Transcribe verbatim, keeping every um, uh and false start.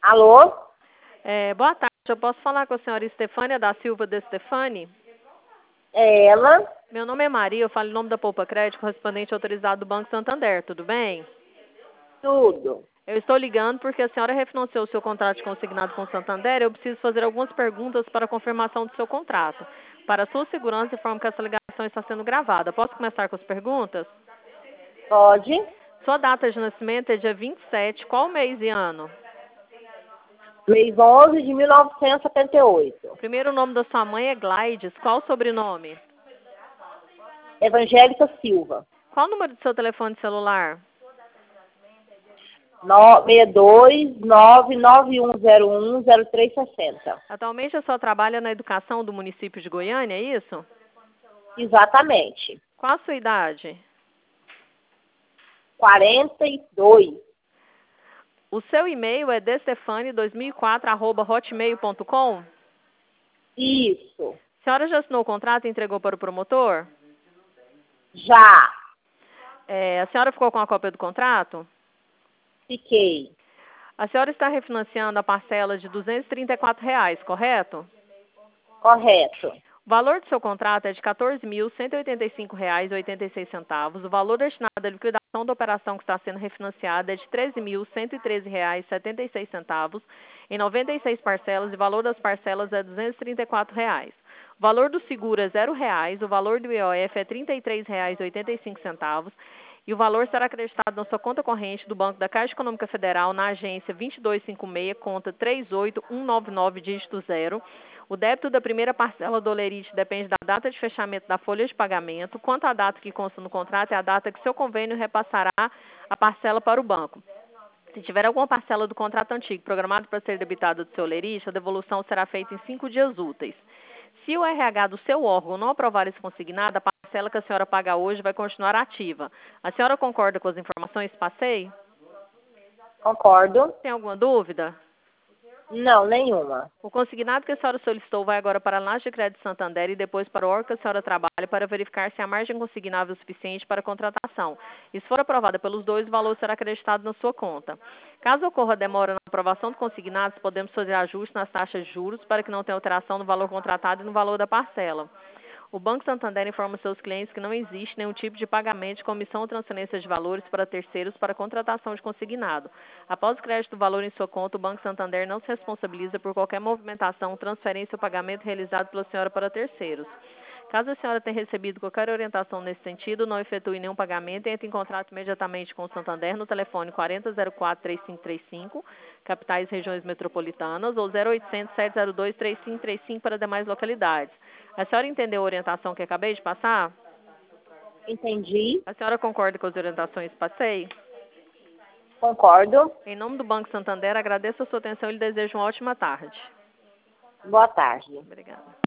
Alô? É, boa tarde, eu posso falar com a senhora Estefânia da Silva de Stefani? É ela? Meu nome é Maria, eu falo em nome da Poupa Crédito, correspondente autorizado do Banco Santander, tudo bem? Tudo. Eu estou ligando porque a senhora refinanciou o seu contrato de consignado com o Santander, eu preciso fazer algumas perguntas para a confirmação do seu contrato. Para a sua segurança, informo que essa ligação está sendo gravada. Posso começar com as perguntas? Pode? Sua data de nascimento é dia vinte e sete, qual mês e ano? Mês onze de mil novecentos e setenta e oito. O primeiro nome da sua mãe é Glaides, qual o sobrenome? Evangélica Silva. Qual o número do seu telefone celular? seis dois nove nove um zero um zero três seis zero. Atualmente a senhora trabalha na educação do município de Goiânia, é isso? Exatamente. Qual a sua idade? quarenta e dois. O seu e-mail é destefane dois mil e quatro arroba hotmail ponto com? Isso. A senhora já assinou o contrato e entregou para o promotor? Já. É, a senhora ficou com a cópia do contrato? Fiquei. A senhora está refinanciando a parcela de duzentos e trinta e quatro reais, correto? Correto. O valor do seu contrato é de quatorze mil cento e oitenta e cinco reais e oitenta e seis centavos. O valor destinado à liquidação da operação que está sendo refinanciada é de treze mil cento e treze reais e setenta e seis centavos em noventa e seis parcelas e o valor das parcelas é duzentos e trinta e quatro reais. O valor do seguro é zero reais, o valor do I O F é trinta e três reais e oitenta e cinco centavos e o valor será acreditado na sua conta corrente do Banco da Caixa Econômica Federal na agência vinte e dois cinquenta e seis, conta três oito um nove nove, dígito zero. O débito da primeira parcela do Olerite depende da data de fechamento da folha de pagamento. Quanto à data que consta no contrato, é a data que seu convênio repassará a parcela para o banco. Se tiver alguma parcela do contrato antigo programado para ser debitada do seu Olerite, a devolução será feita em cinco dias úteis. Se o R H do seu órgão não aprovar esse consignado, a parcela que a senhora paga hoje vai continuar ativa. A senhora concorda com as informações que passei? Concordo. Tem alguma dúvida? Não, nenhuma. O consignado que a senhora solicitou vai agora para a Análise de Crédito Santander e depois para o órgão que a senhora trabalha para verificar se a margem consignável é suficiente para a contratação. E se for aprovada pelos dois, o valor será acreditado na sua conta. Caso ocorra demora na aprovação do consignado, podemos fazer ajuste nas taxas de juros para que não tenha alteração no valor contratado e no valor da parcela. O Banco Santander informa seus clientes que não existe nenhum tipo de pagamento de comissão ou transferência de valores para terceiros para contratação de consignado. Após o crédito do valor em sua conta, o Banco Santander não se responsabiliza por qualquer movimentação, transferência ou pagamento realizado pela senhora para terceiros. Caso a senhora tenha recebido qualquer orientação nesse sentido, não efetue nenhum pagamento e entre em contato imediatamente com o Santander no telefone quarenta zero quatro, três cinco três cinco, capitais e regiões metropolitanas, ou zero oitocentos, sete zero dois, três cinco três cinco para demais localidades. A senhora entendeu a orientação que acabei de passar? Entendi. A senhora concorda com as orientações que passei? Concordo. Em nome do Banco Santander, agradeço a sua atenção e lhe desejo uma ótima tarde. Boa tarde. Obrigada.